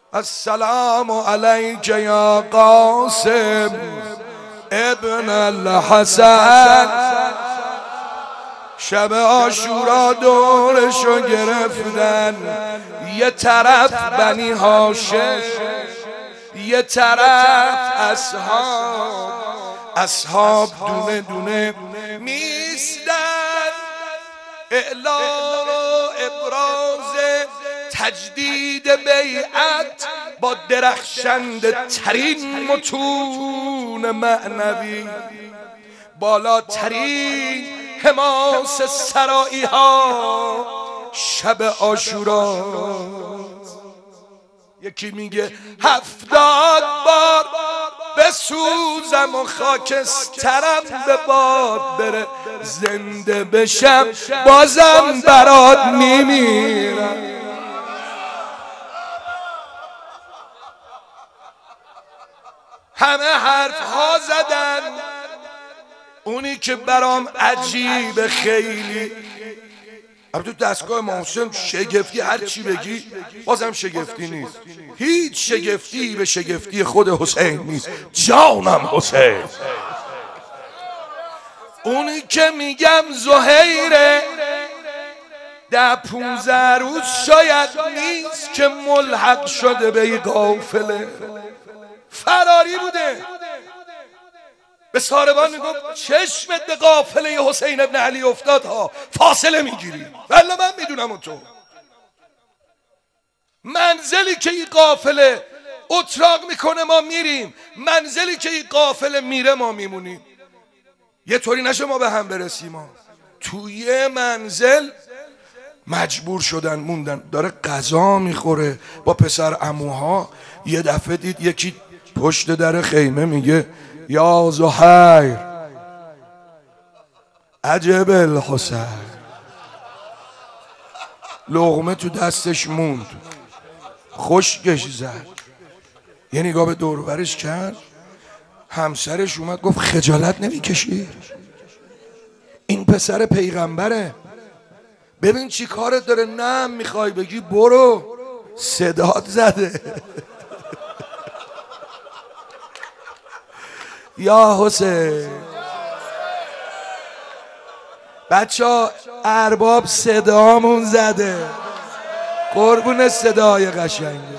السلام علیک یا قاسم ابن الحسن. شب عاشورا دورشو گرفتن، یه طرف بنی هاشم، یه طرف اصحاب دونه دونه میستن. اعلان و ابراز تجدید بیعت با درخشنده ترین متون معنوی، بالاترین حماس سرایی ها شب عاشورا. یکی میگه 70 بار بسوزم و خاکسترم به باد بره، زنده بشم بازم برات میمیرم. همه حرف ها زدن، اونی که برام عجیب خیلی، تو دستگاه محسن شگفتی هر چی بگی بازم شگفتی نیست. هیچ شگفتی به شگفتی خود حسین نیست. جانم حسین. اونی که میگم زهیره 10-15 روز شاید نیست که ملحق شده به این قافله، فراری بوده. به ساربان میگفت چشمت به قافله حسین ابن علی افتاد ها، فاصله میگیری. والله من میدونم اون تو منزلی که این قافله اتراق میکنه ما میریم، منزلی که این قافله میره ما میمونیم. یه طوری نشه ما به هم برسیم. ما توی منزل مجبور شدن موندن. داره غذا میخوره با پسر عموها، یه دفعه دید یکی پشت در خیمه میگه یا زهیر عجب الحسین. لقمه تو دستش موند، خشکش زد. یه نگاه به دور و برش کرد، همسرش اومد گفت خجالت نمیکشی؟ این پسر پیغمبره، ببین چی کارت داره. نه میخوای بگی برو، صدات زده. یا حسین. بچه ها ارباب صدامون زده، قربون صدای قشنگه.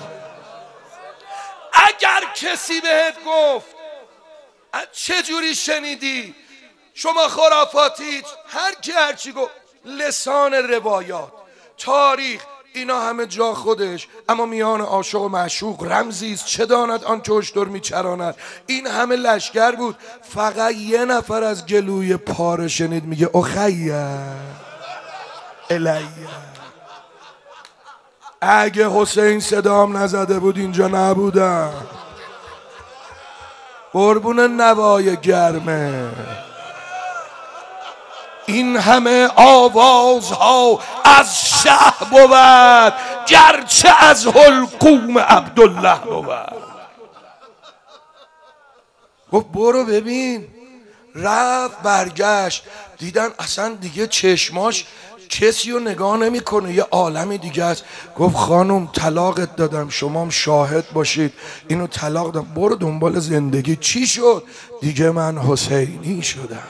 اگر کسی بهت گفت چجوری شنیدی شما خرافاتید، هر کی هر چی گفت، لسان روایات تاریخ اینا همه جا خودش، اما میان عاشق و معشوق رمزیست چه داند آن که اشتر میچراند. این همه لشکر بود، فقط یه نفر از گلوی پاره شنید میگه اخیه الیه. اگه حسین صدام نزده بود اینجا نبودم. قربون نوای گرمه. این همه آوازها از شه بود گرچه از حلقوم عبدالله بود. گفت برو ببین. رفت برگشت، دیدن اصلا دیگه چشماش کسی رو نگاه نمیکنه، یه عالمی دیگه است. گفت خانم طلاقت دادم، شما هم شاهد باشید، اینو طلاق دادم، برو دنبال زندگی. چی شد؟ دیگه من حسینی شدم.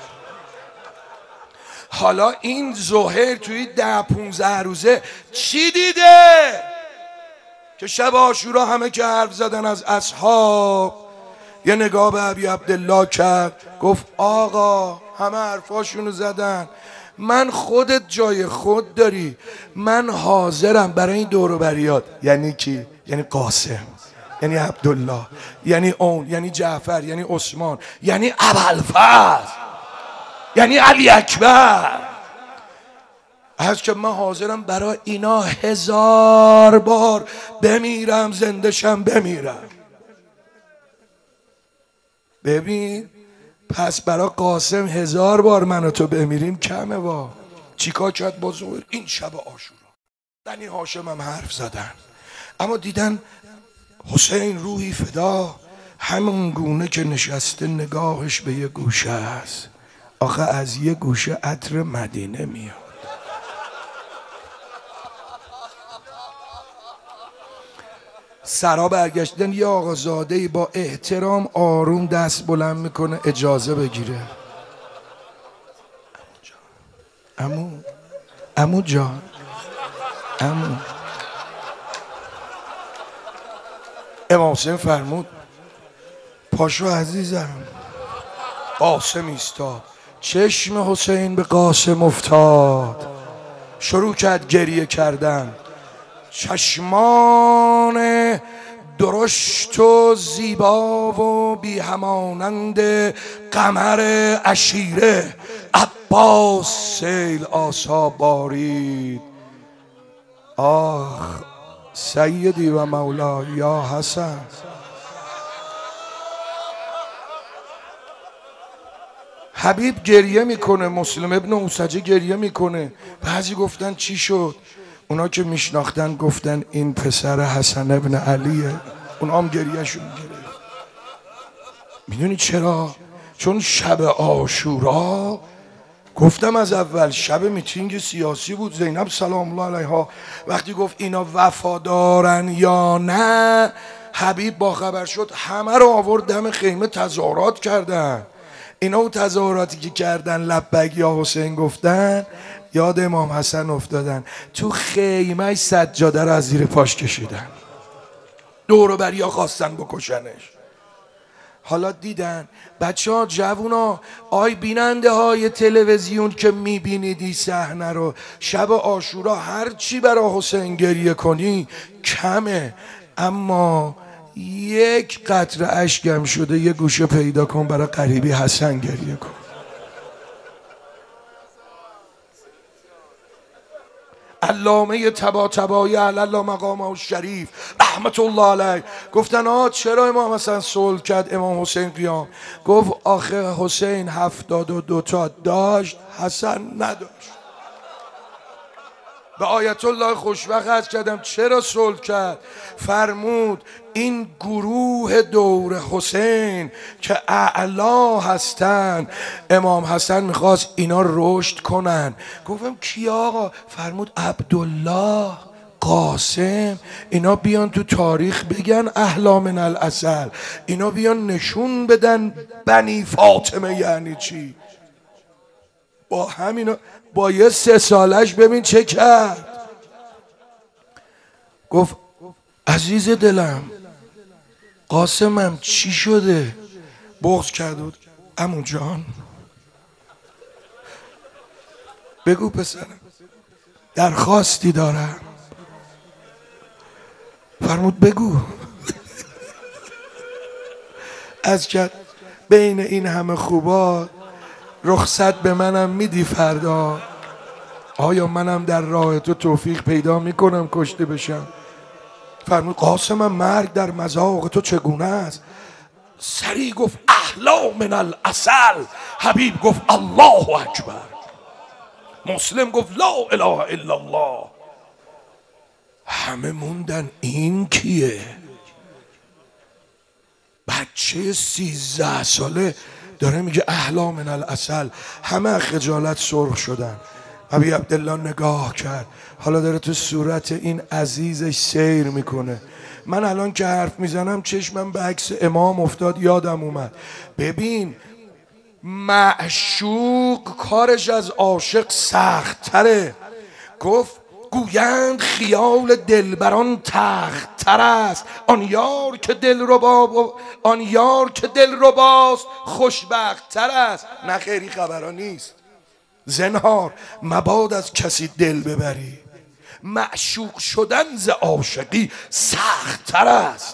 حالا این زهیر توی 10-15 روزه چی دیده که شب عاشورا همه که حرف زدن از اصحاب یه نگاه به ابی عبدالله کرد، گفت آقا همه حرفاشونو زدن، من خودت جای خود داری، من حاضرم برای این دور و بریات. یعنی کی؟ یعنی قاسم، یعنی عبدالله، یعنی اون، یعنی جعفر، یعنی عثمان، یعنی ابوالفضل، یعنی علی اکبر. از که من حاضرم برای اینا 1000 بار بمیرم، زندشم بمیرم. ببین پس برای قاسم 1000 بار من و تو بمیریم کمه. وا چیکار کرد با زهیر؟ این شب عاشورا بنی هاشم هم حرف زدن، اما دیدن حسین روحی فدا، همون گونه که نشسته نگاهش به یه گوشه است. آخه از یه گوشه عطر مدینه میاد. سرا برگشتن، یه آقازاده‌ای با احترام آروم دست بلند میکنه اجازه بگیره. عمو جان، عمو. امام حسین فرمود پاشو عزیزم. قاسم ایستاد، چشم حسین به قاسم افتاد، شروع کرد گریه کردن. چشمان درشت و زیبا و بی همانند قمر عشیره عباس سیل آسا بارید. آخ سیدی و مولا یا حسن. حبیب گریه میکنه، مسلم ابن اوسجه گریه میکنه. بعضی گفتن چی شد؟ اونا که میشناختن گفتن این پسر حسن ابن علیه. اونا هم گریهشون گرفت. میدونی چرا؟ چون شب عاشورا، گفتم از اول، شب میتینگ سیاسی بود. زینب سلام الله علیها وقتی گفت اینا وفادارن یا نه، حبیب با خبر شد همه رو آورد دم خیمه تظاهرات کردن. اینا اون تظاهراتی که کردن لبیک یا حسین گفتن، یاد امام حسن افتادن. تو خیمه سجاده رو از زیر پاش کشیدن، دور و بریا خواستن بکشنش. حالا دیدن بچه ها، جوونا، آی بیننده های تلویزیون که میبینید این صحنه رو، شب عاشورا هر چی برای حسین گریه کنی کمه، اما یک قطره اشکم شده یه گوشه پیدا کن برای قریبی حسن گریه کن. علامه طباطبایی علی مقامه الشریف رحمت الله علیه گفتن چرا امام حسن صلح کرد امام حسین قیام؟ گفت آخه حسین 72 تا داشت، حسن نداشت. به آیت الله خوشوقت عرض کردم چرا صلح کرد؟ فرمود این گروه دور حسین که اعلا هستن، امام حسن میخواست اینا رشد کنن. گفتم کی آقا؟ فرمود عبدالله، قاسم، اینا بیان تو تاریخ بگن احلا من العسل، اینا بیان نشون بدن بنی فاطمه یعنی چی. با همینا، با یه 3 سالش ببین چه کرد. گفت عزیز دلم قاسمم چی شده؟ بغض کرد بود. عمو جان بگو پسرم درخواستی دارم. فرمود بگو. از کرد بین این همه خوبا رخصت به منم میدی فردا؟ آیا منم در راه تو توفیق پیدا میکنم کشته بشم؟ فرمود قاسمم مرگ در مذاق تو چگونه است؟ سریع گفت احلا من العسل. حبیب گفت الله اکبر. مسلم گفت لا اله الا الله. همه موندن این کیه؟ بچه 13 ساله داره میگه احلا من العسل. همه خجالت سرخ شدن. ابی عبدالله نگاه کرد، حالا داره تو صورت این عزیزش سیر میکنه. من الان که حرف میزنم چشمم به عکس امام افتاد، یادم اومد. ببین معشوق کارش از عاشق سخت تره. گفت گویند خیال دلبران تخت تر است، آن یار که دل رباست خوشبخت تر است. نه خیری خبران نیست. زنهار مباد از کسی دل ببری، معشوق شدن ز عاشقی سخت تر است.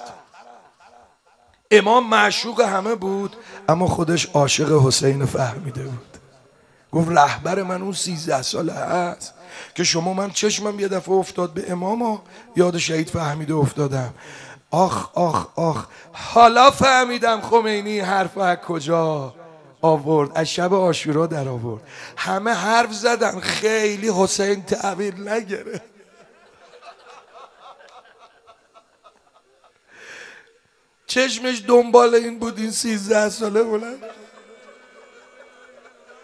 امام معشوق همه بود اما خودش عاشق حسین فهمیده بود. گفت رهبر من اون 13 ساله هست که شما، من چشمم یه دفعه افتاد به امام، یاد شهید فهمیده افتادم. آخ آخ آخ، حالا فهمیدم خمینی حرف از کجا آورد، از شب عاشورا در آورد. همه حرف زدن، خیلی حسین تعبیر نگرفت. چشمش دنبال این بود این 13 ساله بلند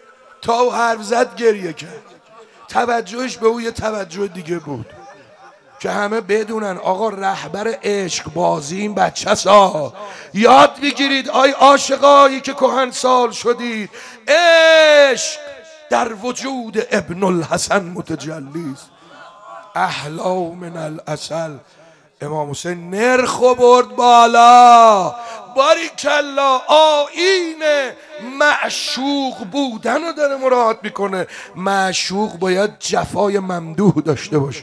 تا حرف زد گریه کرد. توجهش به او یه توجه دیگه بود. که همه بدونن آقا رهبر عشق بازی این بچه سا. یاد بگیرید آی عاشقایی که کهنسال شدید، عشق در وجود ابن الحسن متجلی است، احلا من العسل. امام حسین نرخو برد بالا. باریکلا، آیین معشوق بودن رو داره مراعات میکنه. معشوق باید جفای ممدوح داشته باشه.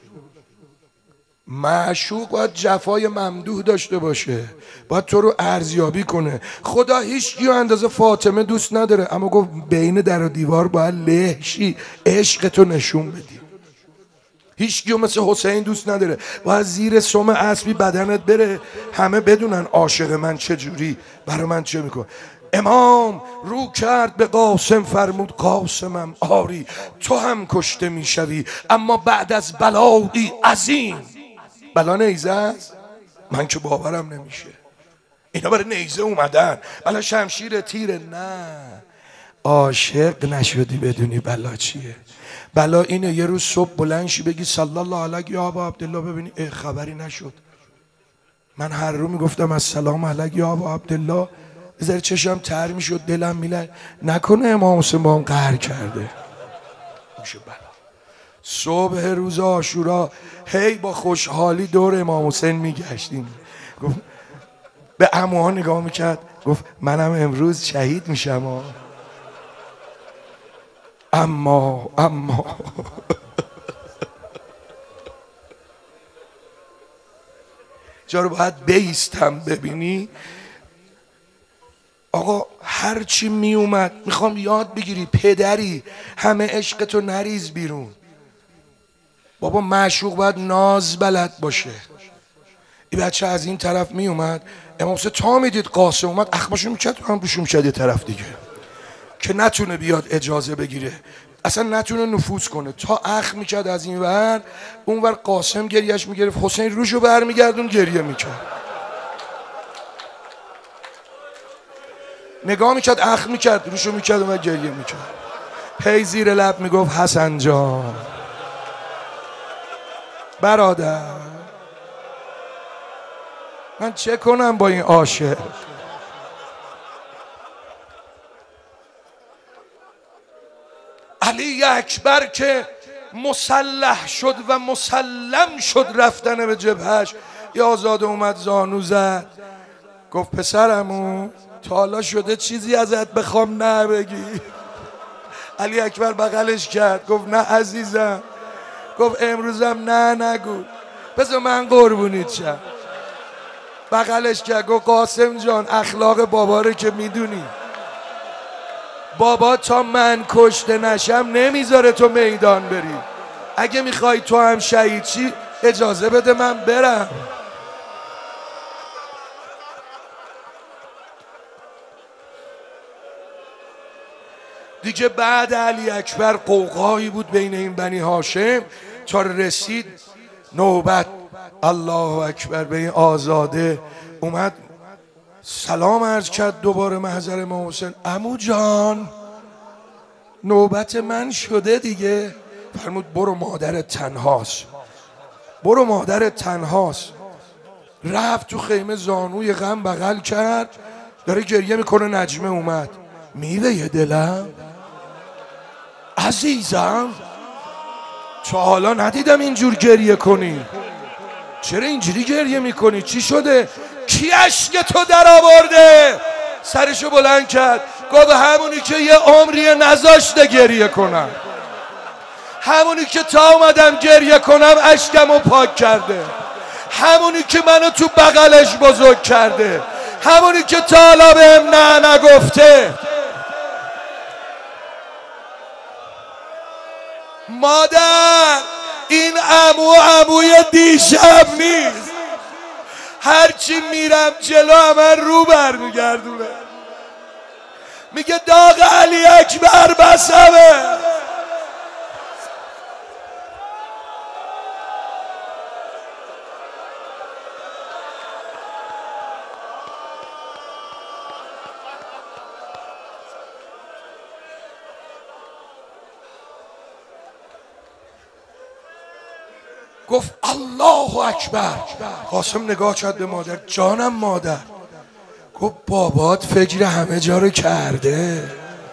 معشوق باید جفای ممدوح داشته باشه، باید تو رو ارزیابی کنه. خدا هیچ کیو اندازه فاطمه دوست نداره، اما گفت بین در و دیوار باید لهشی عشق تو نشون بدی. هیچ کیو مثل حسین دوست نداره، باید زیر سم اسبی بدنت بره همه بدونن عاشق من چجوری، برای من چه میکنه. امام رو کرد به قاسم فرمود قاسمم آری تو هم کشته میشوی، اما بعد از بلایی عظیم. بلا نیزه است؟ من که باورم نمیشه اینا برای نیزه اومدن، بلا شمشیر تیره. نه، عاشق نشدی بدونی بلا چیه. بلا اینه یه روز صبح بلند شی بگی صلی الله علیک یا ابا عبدالله، ببینی خبری نشد. من هر رو میگفتم السلام علیک یا ابا عبدالله، بذاری چشم تر میشد دلم میلرد، نکنه امام حسین با هم قهر کرده. میشه بلا. صبح روز عاشورا هی با خوشحالی دور امام حسین میگشتیم. گفت به عموها نگاه میکرد، گفت منم امروز شهید میشم اما جا رو باید بیستم. ببینی آقا هرچی می اومد، میخوام یاد بگیری پدری همه عشقتو نریز بیرون. بابا معشوق باید ناز بلد باشه. این بچه از این طرف می اومد، امام حسین تا میدید قاسم اومد اخماشو میکرد هم روشو میکرد یه طرف دیگه که نتونه بیاد اجازه بگیره، اصلا نتونه نفوذ کنه. تا اخ میکرد از این ور اون ور، قاسم گریهش میگرفت، حسین روشو برمیگردون گریه میکرد. نگاه میکرد اخ میکرد روشو میکرد و گریه میکرد. هی زیر لب میگفت حسن جان برادر من چه کنم با این عاشق. علی اکبر که مسلح شد و مسلم شد رفتن به جبهش، یه آزاده اومد زانو زد، گفت پسرمو تا حالا شده چیزی ازت بخوام نه بگی؟ علی اکبر بغلش کرد گفت نه عزیزم. گفت امروزم نه نگو، بذار من قربونیت شم. بغلش کرد گفت قاسم جان اخلاق بابا رو که میدونی، بابا تا من کشته نشم نمیذاره تو میدان بری، اگه میخوای تو هم شهید چی اجازه بده من برم. دیگه بعد علی اکبر قوقایی بود بین این بنی هاشم تا رسید نوبت الله اکبر به این آزاده. اومد سلام عرض کرد دوباره محضر امام حسین، عمو جان نوبت من شده دیگه. فرمود برو مادرت تنهاست، برو مادرت تنهاست. رفت تو خیمه زانوی غم بغل کرد، داره گریه میکنه. نجمه اومد، میوه دلم عزیزم تا حالا ندیدم اینجور گریه کنی، چرا اینجوری گریه میکنی؟ چی شده؟ کی اشک تو در آورده؟ سرشو بلند کرد گفت همونی که یه عمریه نذاشته گریه کنم، همونی که تا اومدم گریه کنم اشکمو پاک کرده، همونی که منو تو بغلش بزرگ کرده، همونی که تا حالا بهم نه نگفته. مادر این عموی دیشب نیست، هرچی میرم جلو من رو برمیگردونه، میگه داغ علی اکبر بسمه. گفت الله اکبر. قاسم نگاه کرد به مادر، جانم مادر. گفت بابات فکر همه جا رو کرده.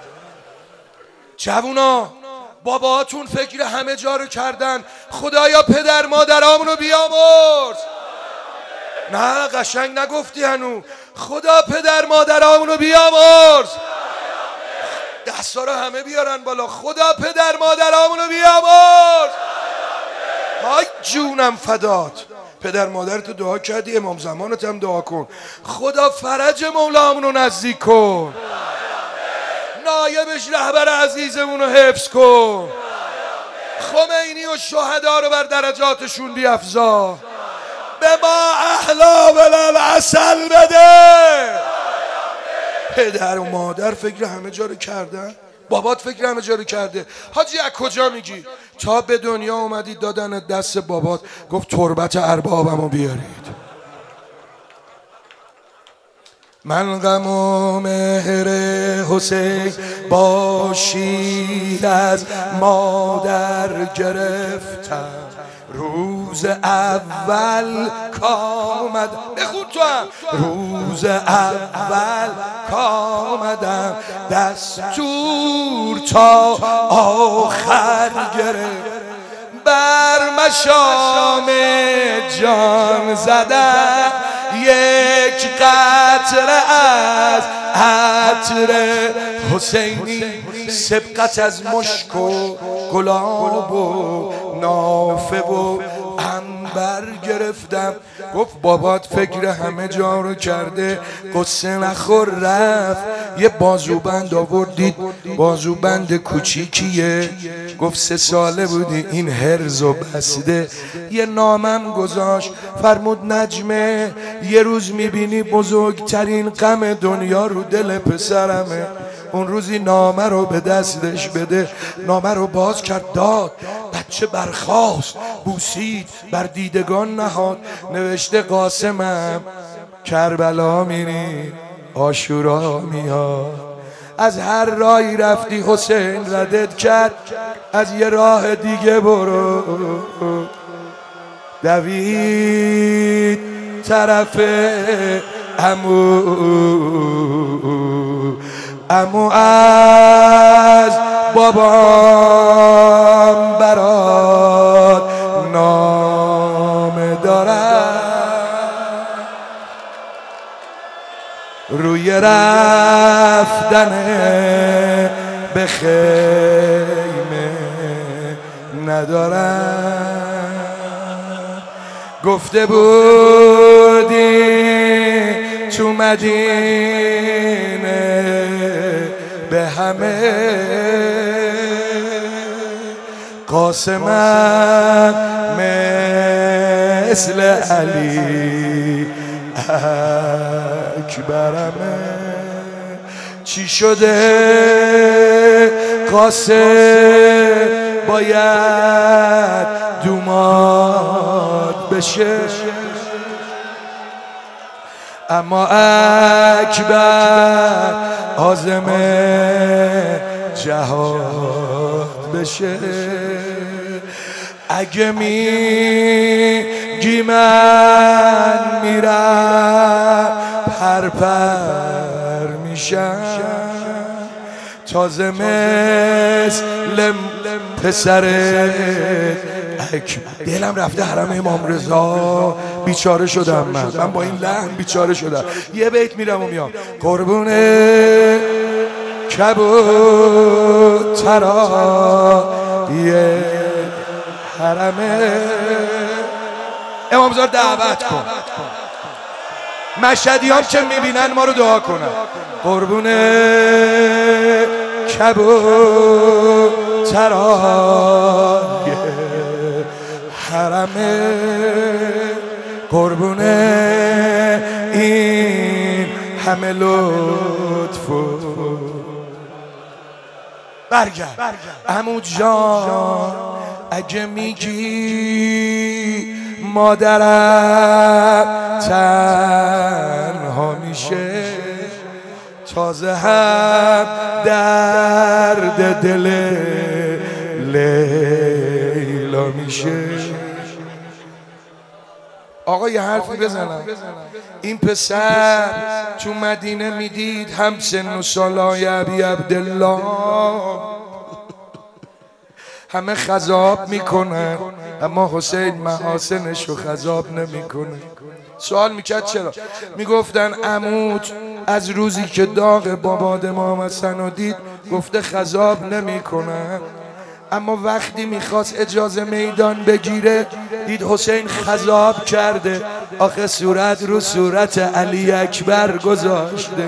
جوونا باباتون فکر همه جا رو کردن، خدایا پدر مادرامونو بیامرز. نه قشنگ نگفتی هنو. خدا پدر مادرامونو بیامرز. دستا رو همه بیارن بالا. خدا پدر مادرامونو بیامرز. های جونم فدات. پدر مادرتو دعا کردی، امام زمانت هم دعا کن. خدا فرج مولامونو نزدیک کن. نایبش رهبر عزیزمونو حفظ کن. خمینی و شهدا رو بر درجاتشون بیافزا. به ما احلا بالعسل بده. پدر و مادر فکر همه جا رو کردن. بابات فکر همه جا رو کرده. حاجی از کجا میگی؟ تا به دنیا اومدی دادن دست بابات، گفت تربت اربابمو بیارید. من غم و مهر حسین با شیر از مادر گرفتم. روز اول کامد بخون تو هم. روز اول کامدم دستور تا آخر گرفت. بر مشام جان زدن یک قطره از عطر حسینی. سبقت از مشک و گلاب و نافه و عنبر گرفتم. گفت بابات فکر همه جا رو کرده، قصه نخور. رفت یه بازوبند آوردید، بازوبند کوچیکیه. گفت 3 ساله بودی این هرز و بسته. یه نامم گذاشت، فرمود نجمه یه روز میبینی بزرگترین غم دنیا رو دل پسرمه. اون روزی نامه رو به دستش بده. نامه رو باز کرد، داد. بچه برخاست، بوسید، بر دیدگان نهاد. نوشته قاسمم کربلا میری، عاشورا میاد. از هر راهی رفتی حسین ردت کرد، از یه راه دیگه برو. دوید طرف عمو از بابام برات نامه دارم. روی رفتن به خیمه ندارم. گفته بودی تو مدینه به همه قاسمم مثل علی اکبرمه. چی شده قاسم باید دوماد بشه، اما اکبر عازم جهاد بشه. اگه میگی من میرم پرپر میشم، تازه مثل پسر دلم رفته حرم امام رضا. بیچاره شدم من با این لحن بیچاره شدم. یه بیت میرم و میام. قربونه کبوترای حرمه. امامزاده دعوت کن مشهدیان که میبینن ما رو دعا کنن. قربونه کبوترای حرمه، قربونه این همه لطف. برگرد عمو جان، اگه میگی مادرم تنها میشه، تازه هم درد دل لیلا میشه. آقا یه حرفی بزنم. این پسر تو مدینه میدید هم سن و سالای ابی عبدالله همه خضاب میکنن، اما حسین محاسنشو خضاب نمیکنه. سوال میکرد چرا؟ میگفتن عموت از روزی که داغ باباد امام حسن رو دید گفته خضاب نمیکنن، اما وقتی میخواست اجازه میدان بگیره دید حسین خضاب کرده، آخه صورت رو صورت علی اکبر گذاشته،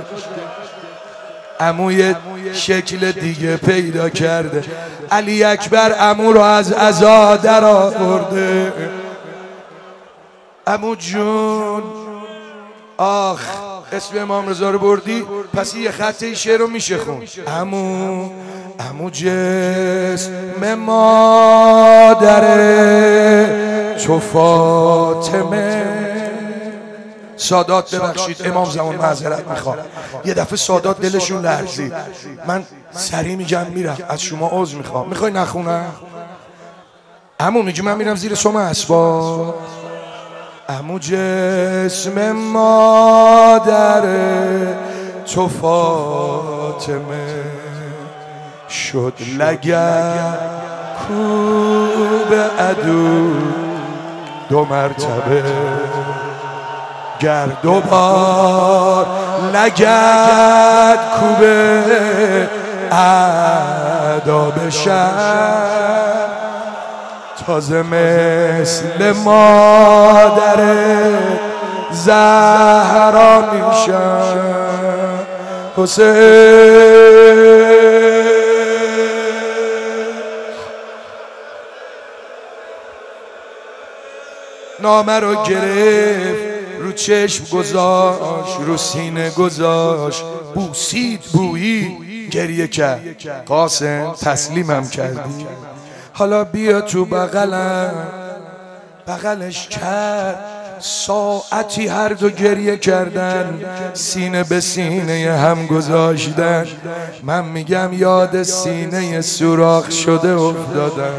عموی شکل دیگه پیدا کرده. علی اکبر عمو رو از عزا در آورده. عمو جون آخ اسم امام رضا رو بردی، پس یه خط شعر رو میشه خون. عمو جسم مادره چو فاطمه. سادات ببخشید امام زمان معذرت میخوام، یه دفعه سادات دلشون لرزید، من سریع میگم میرم، از شما عذر میخوام. میخوای نخونم؟ عمو میگی من میرم زیر سم اسباب. عمو جسم مادره چو فاطمه شد لگد کوب عدو دو مرتبه، گر دوبار لگد کوبه ادا بشن، تازه مثل مادر زهرا میشن. حسین نامه رو گرفت، رو چشم گذاشت، رو سینه گذاشت، بوسید بویی، گریه کرد. قاسم تسلیمم کردی، حالا بیا تو بغلم. بغلش کرد، ساعتی هر دو گریه کردن، سینه به سینه هم گذاشتن. من میگم یاد سینه سوراخ شده افتادم.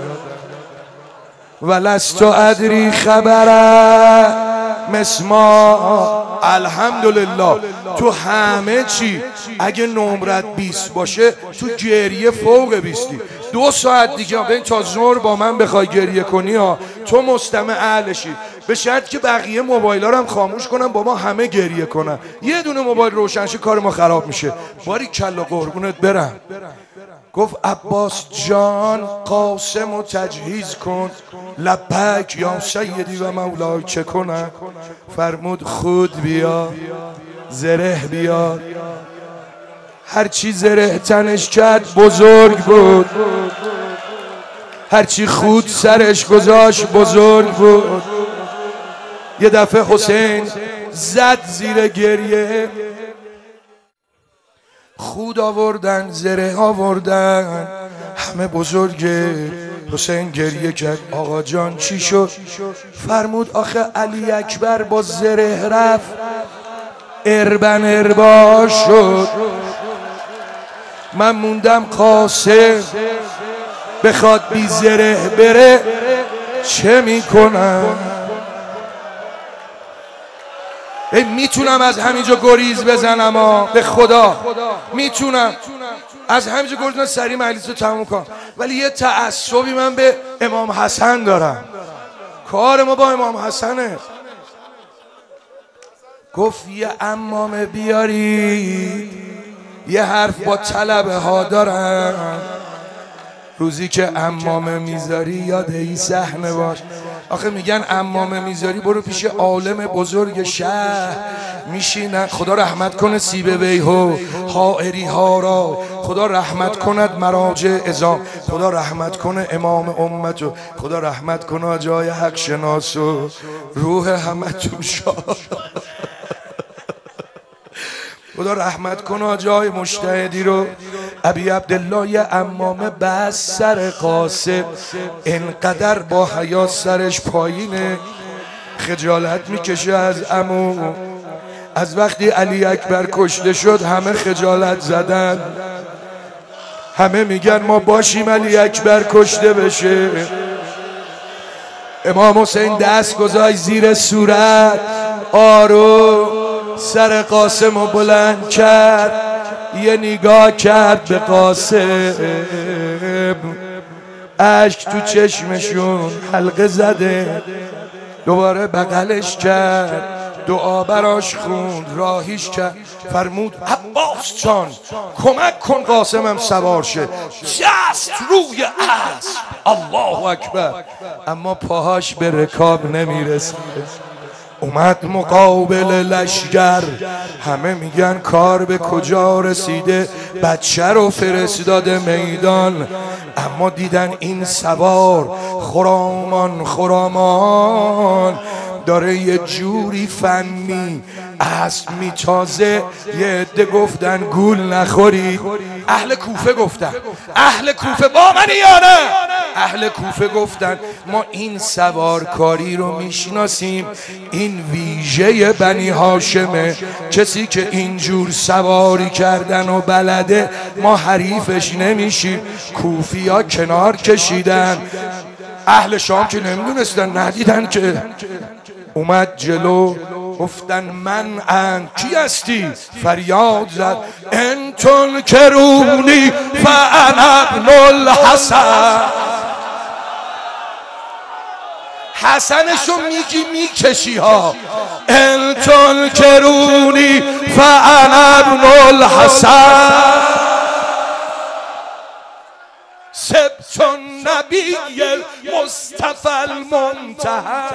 ولست ادری خبره مسما. الحمدلله تو همه چی اگه نمرت 20 باشه تو گریه فوق 20. 2 ساعت دیگه ببین تا ظهر با من بخوای گریه کنی ها تو مستمع اهلشی، به شرط که بقیه موبایلا رو هم خاموش کنن با ما همه گریه کنن. یه دونه موبایل روشن شه کار ما خراب میشه. باری کلا قربونت برم. گفت عباس جان قاسم رو تجهیز کن. لبک یا سیدی و مولای چه کنم؟ فرمود خود بیا زره بیا. هرچی زره تنش کرد بزرگ بود، هرچی خود سرش گذاشت بزرگ بود. یه دفعه حسین زد زیر گریه، خود آوردن زره آوردن همه بزرگه. حسین گریه کرد آقا جان چی شد؟ فرمود آخه علی اکبر با زره رفت اربن اربا شد، من موندم قاسم بخواد بی زره بره چه میکنم؟ میتونم از همینجا گریز بزنم به خدا، میتونم از همینجا گریز بزنم سریع مجلس رو تموم کنم، ولی یه تعصبی من به امام حسن دارم. کار ما با امام حسنه. گفت یه عمامه بیاری، یه حرف با طلبه ها دارم. روزی که عمامه میذاری یاد این صحنه باش. آخه میگن عمامه میذاری برو پیش عالم بزرگ شهر میشینن. خدا رحمت کنه سیبه بیهو حائری ها را، خدا رحمت کند مراجع ازام، خدا رحمت کنه امام امتو، خدا رحمت کنه جای حق شناسو، روح همتون شاد، خدا رحمت کنه جای مجتهدی رو. ابی عبدالله یه عمامه بس سر قاسم اینقدر با حیا سرش پایینه خجالت میکشه از عمو. از وقتی علی اکبر کشته شد همه خجالت زدن، همه میگن ما باشیم علی اکبر کشته بشه. امام حسین دست گذاشت زیر صورت، آروم سر قاسم رو بلند کرد، یه نگاه کرد به قاسم، اشک تو چشمشون حلقه زده، دوباره بغلش کرد، دعا براش خوند، راهیش کرد، فرمود عباس جان کمک کن قاسمم سوار شه. جست روی اسب، الله اکبر، اما پاهاش به رکاب نمیرسه. اومد مقابل لشگر، همه میگن کار به کجا رسیده، بچه رو فرستاده میدان، اما دیدن این سوار خرامان خرامان داره یه جوری فنی اسب میتازه. یه عده گفتن گول نخوری، اهل کوفه گفتن، اهل کوفه با منی یا نه؟ اهل کوفه گفتن ما این سوارکاری رو میشناسیم، این ویژه بنی هاشمه، کسی که اینجور سواری کردن و بلده ما حریفش نمیشیم. کوفیا کنار کشیدن، اهل شام که نمیدونستن، ندیدن که. اومد جلو، گفتن من کی هستی؟ فریاد زد ان تنکرونی فانا ابن الحسن. حسنشو میکشی ها، ان تنکرونی فانا ابن الحسن سبت النبی المصطفى المنتهى.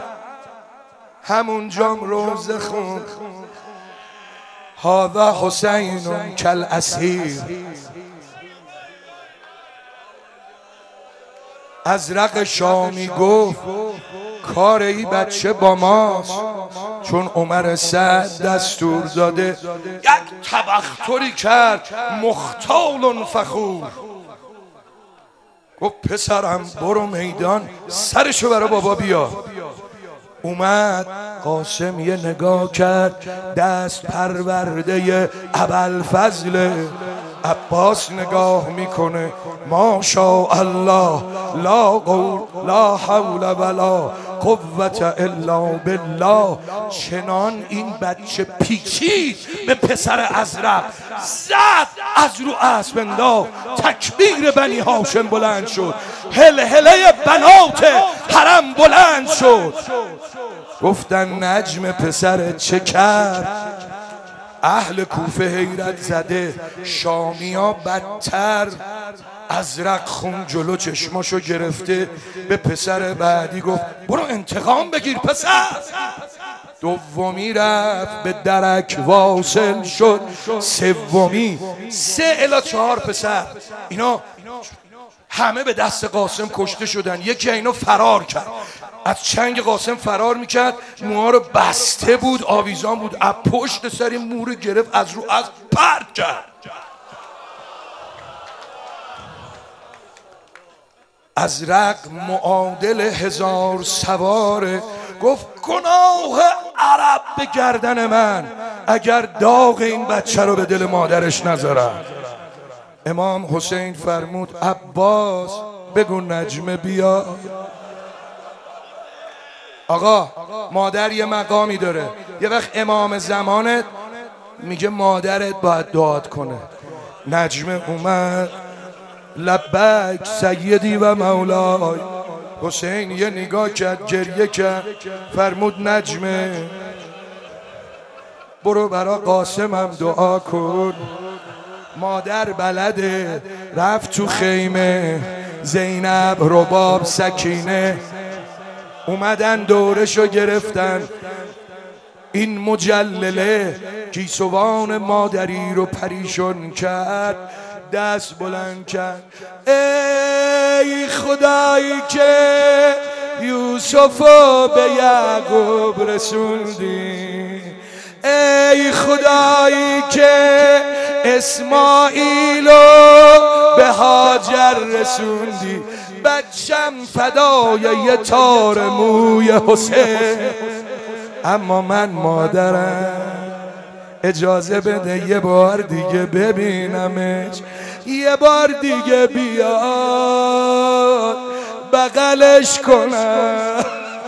همونجام روزه خوند هذا حسین کالاسیر. ازرق شامی گفت کار ای بچه با ماست، چون عمر سعد دستور داده. یک تبختری کرد مختال فخور، گفت پسرم برو میدان سرشو برا بابا بیا. اومد قاسم یه نگاه کرد، دست پرورده ابوالفضل. عباس نگاه میکنه، ماشاءالله لا حول ولا قوة الا بالله. چنان این بچه پیچید به پسر ازرق، زد از رو اسب انداخت، تکبیر بنی هاشم بلند شد، هلهله بنات حرم بلند شد. گفتن نجم پسر چه کرد؟ اهل کوفه حیرت زده، شامیا بدتر. ازرق خون جلو چشماشو گرفته، به پسر بعدی گفت برو انتقام بگیر پسر. دومی رفت به درک واصل شد، سومی 3 الی 4 پسر، اینا همه به دست قاسم کشته شدن. یکی اینو فرار کرد، از چنگ قاسم فرار میکرد، موها رو بسته بود، آویزان بود، از پشت سر مور گرفت، از رو از پرد کرد. ازرق معادل 1000 سواره، گفت گناه عرب به گردن من اگر داغ این بچه رو به دل مادرش نذارم. امام حسین فرمود عباس بگو نجمه بیا. آقا مادر یه مقامی داره، یه وقت امام زمانت میگه مادرت باید دعات کنه. نجمه اومد، لبک سیدی و مولای. حسین یه نگاه کرد، گریه کرد، فرمود نجمه برو برا قاسمم دعا کن. مادر بلده، رفت تو خیمه، زینب، رباب، سکینه اومدن دورشو گرفتن. این مجلله گیسوان مادری رو پریشان کرد، دست بلند کرد ای خدایی که یوسفو به یعقوب رسوندی، ای خدایی که اسماعیلو به هاجر رسوندی، بچم فدای یه تار موی حسین. اما من مادرم اجازه بده یه بار دیگه ببینمش، یه بار دیگه بیاد بغلش کنم،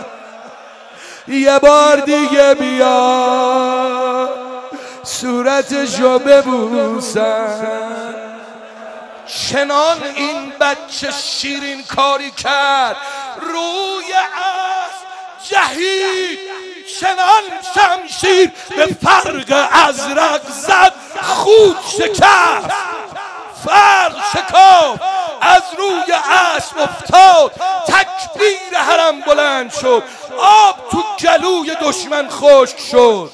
یه بار دیگه بیا صورتشو ببوسم. چنان این بچه شیرین کاری کرد روی اسب جهید، چنان شمشیر به فرق ازرق زد، خود شکست، فرق شکاف، از روی اسب افتاد، تکبیر حرم بلند شد، آب تو گلوی دشمن خشک شد.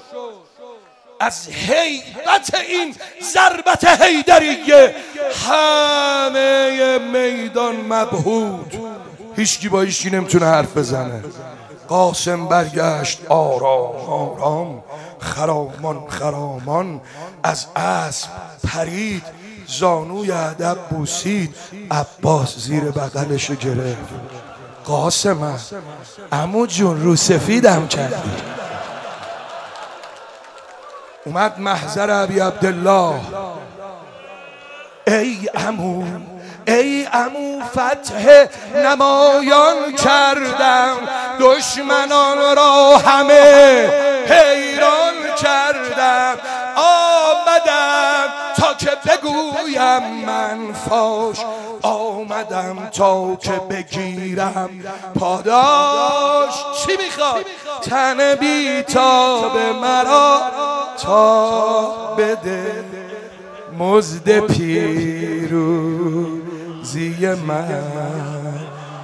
از هیبت این ضربت حیدریه همه میدان مبهوت، هیچکی با هیچکی نمیتونه حرف بزنه. قاسم برگشت آرام آرام، خرامان خرامان از اسب پرید، زانوی ادب بوسید، عباس زیر بغلشو گرفت. قاسم عمو جون رو سفیدم کردی. اومد محضر ابی عبدالله، ای عمو ای عمو فتح نمایان کردم، دشمنان را همه حیران کردم، آمدم تا که بگویم من فاش، آمدم تا که بگیرم پاداش. چی میخواد؟ تن بیتاب مرا تا بده، مزد پیروزی من.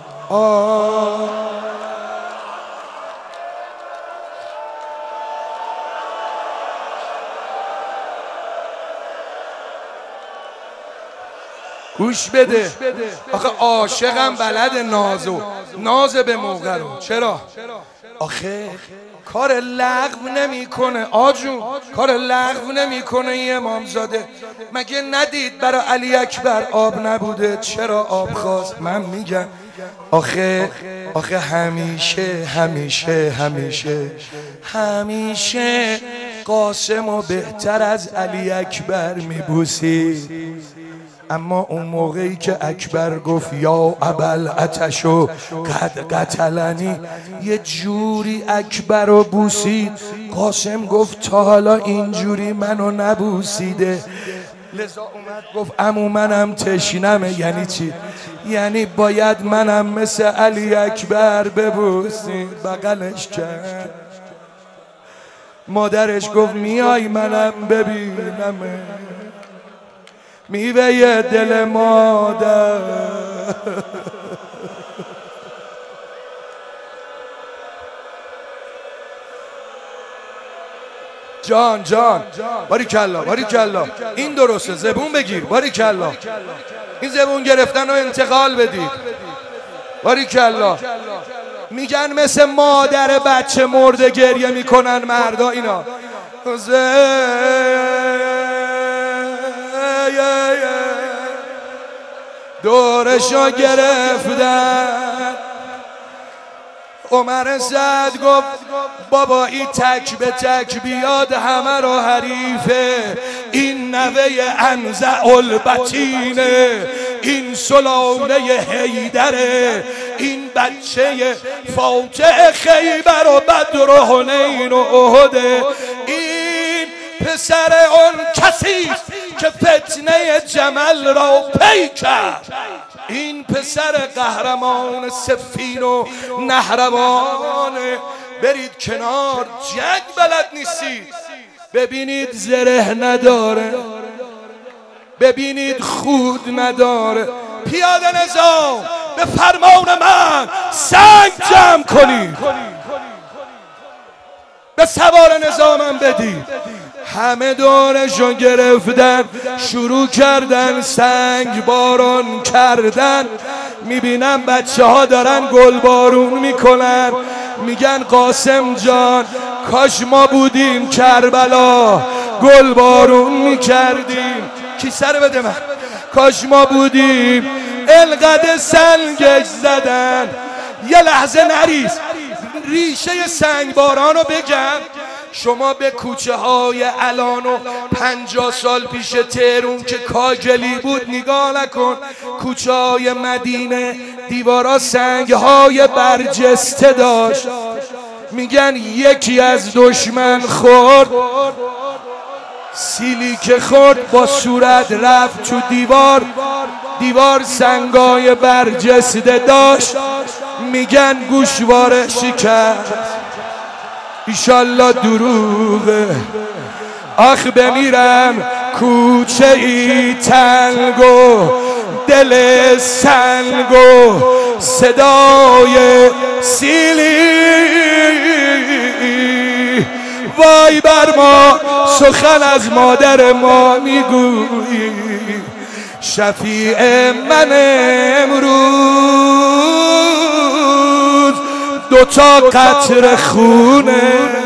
گوش بده، آخه عاشقم بلد ناز به موقع رو. چرا؟ آخه کار لغو نمیکنه آجون، کار لغو نمیکنه این امامزاده. مگه ندید برای علی اکبر آب نبوده؟ چرا آب خواست؟ من میگم آخه همیشه همیشه همیشه همیشه قاسمو بهتر از علی اکبر میبوسید. اما اون موقعی که اکبر گفت یا ابوالعطشو قد قتلنی، یه جوری اکبر رو بوسید، قاسم گفت تا حالا اینجوری منو نبوسیده. لذا اومد گفت عمو منم تشنمه. یعنی چی؟ یعنی باید منم مثل علی اکبر ببوسید. بغلش کرد. مادرش گفت میای منم ببینم میوه دل مادر. جان باریکلا باریکلا، این درسته، زبون بگیر، باریکلا، این زبون گرفتن رو انتقال بدید، باریکلا. میگن مثل مادر بچه مرده گریه میکنن مردا اینا. دورشو گرفتن. عمر سعد گفت بابا این تک به تک بیاد همه رو حریفه، این نوه انزع البطینه، این سلاله حیدره، این بچه فاتح خیبر و بدر و حنین و احده، این پسر اون کسیست که فتنه جمل را پی کرد، این پسر قهرمان صفین و نهروانه. برید کنار، جنگ بلد نیستید. ببینید زره نداره، ببینید خود نداره. پیاده نظام به فرمان من سنگ جمع کنید، به سوار نظامم بدید. همه دورشو گرفتن، شروع کردن سنگ باران کردن. میبینم بچه ها دارن گل بارون میکنن، میگن قاسم جان کاش ما بودیم کربلا گل بارون میکردیم. کی سر بده من؟ کاش ما بودیم. انقدر سنگش زدن. یه لحظه نریز، ریشه سنگ باران رو بگم. شما به کوچه های الان و 50 سال پیش تهرون که کاجلی بود نگاه نکن. کوچه های مدینه دیوارا سنگ های برجسته داشت. میگن یکی از دشمن خورد، سیلی که خورد با صورت رفت تو دیوار سنگای برجسته داشت. میگن گوشواره شکست. ایشالله دروغه. آخ بمیرم کوچه ای تنگو، دل سنگو، صدای سیلی. وای بر ما سخن از مادر ما میگویی، شفیع من امروز 2 قطره خونه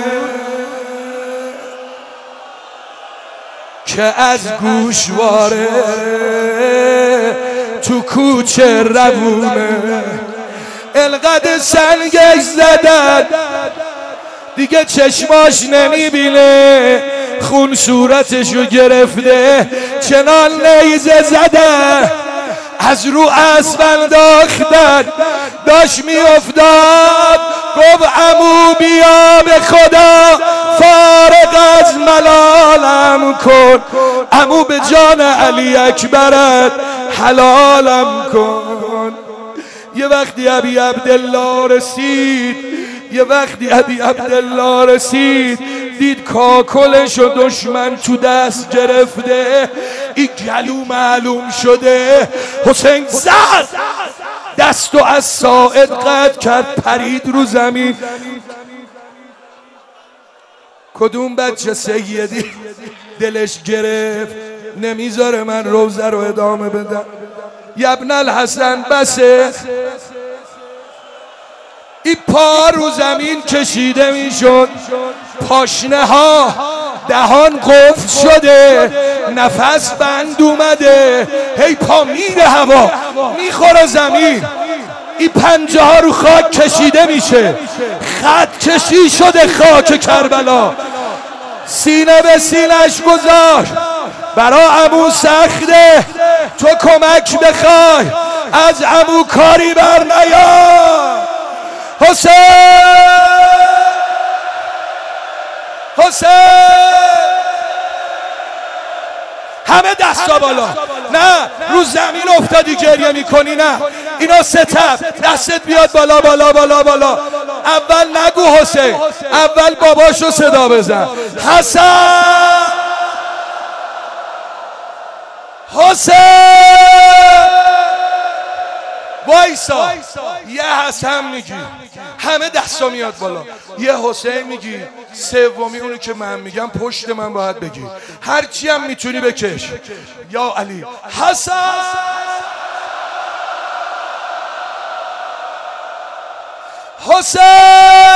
که از گوشواره تو کوچه روونه. انقدر سنگش زدن دیگه چشماش نمیبینه، خون صورتشو گرفته، چنان نیزه زدن از رو اسب انداختن، داشت میافتاد. گفت عمو بیا به خدا فارغ از ملالم کن، عمو به جان علی اکبرت حلالم کن. یه وقتی ابی عبدالله رسید، دید کاکلش و دشمن تو دست گرفته، این گلو معلوم شده. حسین زد دستو از ساعد قطع کرد، پرید رو زمین. کدوم بچه سیدی دلش گرفت نمیذاره من روزه رو ادامه بدم. یبن الحسن بسه. این پا رو زمین کشیده میشد، پاشنه ها دهان قفل شده، نفس بند اومده، هی پا میره هوا میخوره زمین. این پنجه ها رو خاک کشیده میشه، خط کشی شده خاک کربلا. سینه به سینش گذاشت، برا عمو سخته، تو کمک بخوای از عمو کاری بر نیار. حسین همه دستا بالا. نه رو زمین افتادی گریه میکنی، نه اینا ستم. دستت بیاد بالا بالا بالا بالا. اول نگو حسین، اول باباشو صدا بزن. حسین وایسا. یه حسن میگی همه دستا میاد بالا، یه حسین میگی، سومی اونی که من میگم پشت من باید بگی، هرچی هم میتونی بکش. یا علی حسن حسین